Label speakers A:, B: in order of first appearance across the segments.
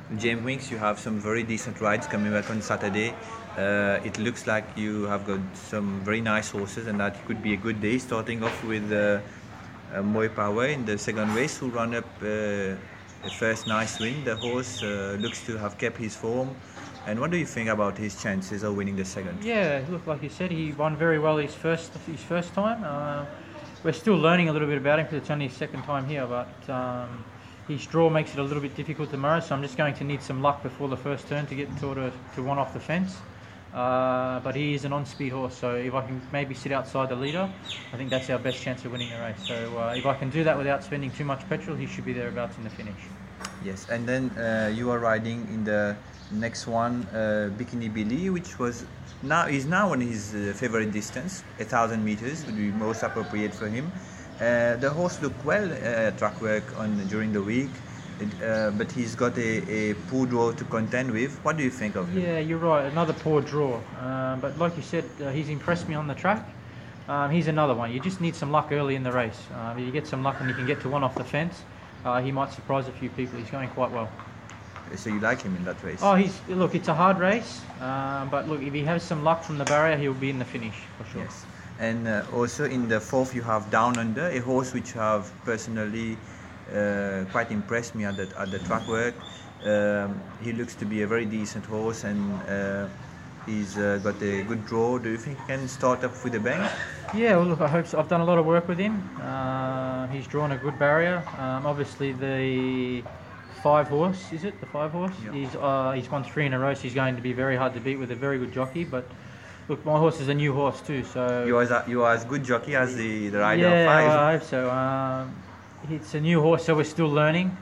A: James Winks, you have some very decent rides coming back on Saturday. It looks like you have got some very nice horses, and that could be a good day. Starting off with Moy Power in the second race, who ran up the first nice win. The horse looks to have kept his form. And what do you think about his chances of winning the second?
B: Yeah, look, like you said, he won very well his first time. We're still learning a little bit about him because it's only his second time here, but his draw makes it a little bit difficult tomorrow, so I'm just going to need some luck before the first turn to get to one off the fence. But he is an on-speed horse, so if I can maybe sit outside the leader, I think that's our best chance of winning the race. So if I can do that without spending too much petrol, he should be thereabouts in the finish.
A: Yes, and then you are riding in the next one, Bikini Billy, which is now on his favorite distance, 1,000 meters would be most appropriate for him. The horse looked well at track work during the week, but he's got a poor draw to contend with. What do you think of him?
B: Yeah, you're right, another poor draw. But like you said, he's impressed me on the track. He's another one. You just need some luck early in the race. If you get some luck and you can get to one off the fence, he might surprise a few people. He's going quite well.
A: So you like him in that race?
B: Oh, look, it's a hard race, but look, if he has some luck from the barrier, he'll be in the finish for sure.
A: Yes, and also in the fourth you have Down Under, a horse which have personally quite impressed me at the track work. He looks to be a very decent horse, and he's got a good draw. Do you think he can start up with a bang?
B: Yeah, well, look, I hope so. I've done a lot of work with him. He's drawn a good barrier. Obviously, the 5 horse, is it? The 5 horse?
A: Yeah.
B: He's won 3 in a row, so he's going to be very hard to beat with a very good jockey. But look, my horse is a new horse too, so...
A: You are as good jockey as the rider
B: yeah,
A: of 5.
B: Well, I hope so. It's a new horse, so we're still learning.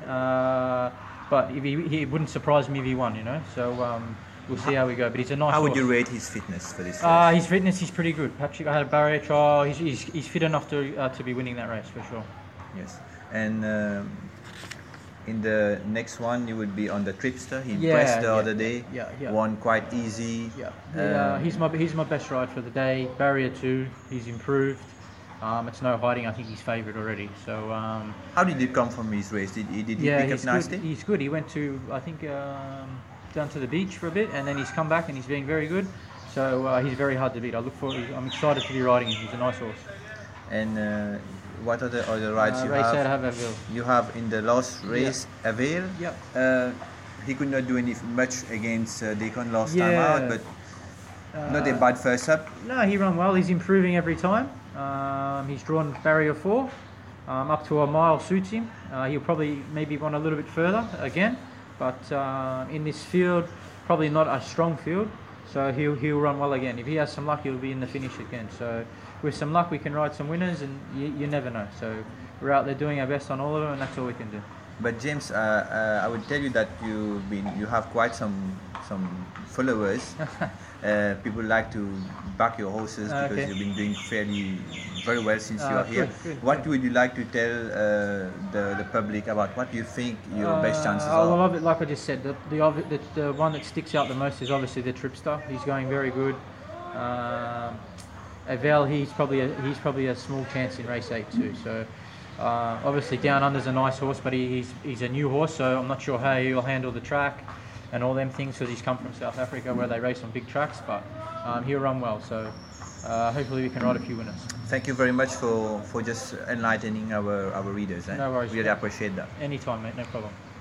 B: But if he wouldn't surprise me if he won, you know. So we'll see how we go. But he's a nice horse.
A: How would you rate his fitness for this race?
B: His fitness is pretty good. Patrick, I had a barrier trial. He's fit enough to be winning that race for sure.
A: Yes, and in the next one you would be on the Tripster. He
B: Yeah,
A: pressed the
B: yeah,
A: other day.
B: yeah.
A: Won quite easy.
B: Yeah, he's my best ride for the day. Barrier 2, he's improved. It's no hiding. I think he's favoured already. So
A: how did it come from his race? Did he pick up nicely?
B: He's good. He went to, I think, down to the beach for a bit, and then he's come back and he's being very good. So he's very hard to beat. I'm excited to be riding him. He's a nice horse.
A: And what are the other rides you
B: race
A: have?
B: out of Avil.
A: You have in the last race Avail.
B: Yep.
A: He could not do much against Deacon last time out, but not a bad first up.
B: No, he ran well. He's improving every time. He's drawn barrier 4. Up to a mile suits him. He'll probably maybe want a little bit further again, but in this field, probably not a strong field, so he'll run well again. If he has some luck, he'll be in the finish again. So with some luck, we can ride some winners, and you never know. So we're out there doing our best on all of them, and that's all we can do.
A: But James, I would tell you that you have quite some followers. People like to back your horses because you've been doing very well since you are here.
B: Good.
A: What would you like to tell the public about what you think your best chances are?
B: Well, like I just said, the one that sticks out the most is obviously the Tripster. He's going very good. Avel, he's probably a small chance in race 8 too. So obviously Down Under's a nice horse, but he's a new horse, so I'm not sure how he'll handle the track and all them things because he's come from South Africa where they race on big tracks, but he'll run well. So hopefully we can ride a few winners.
A: Thank you very much for just enlightening our readers.
B: No worries.
A: Really appreciate that.
B: Anytime, mate, no problem.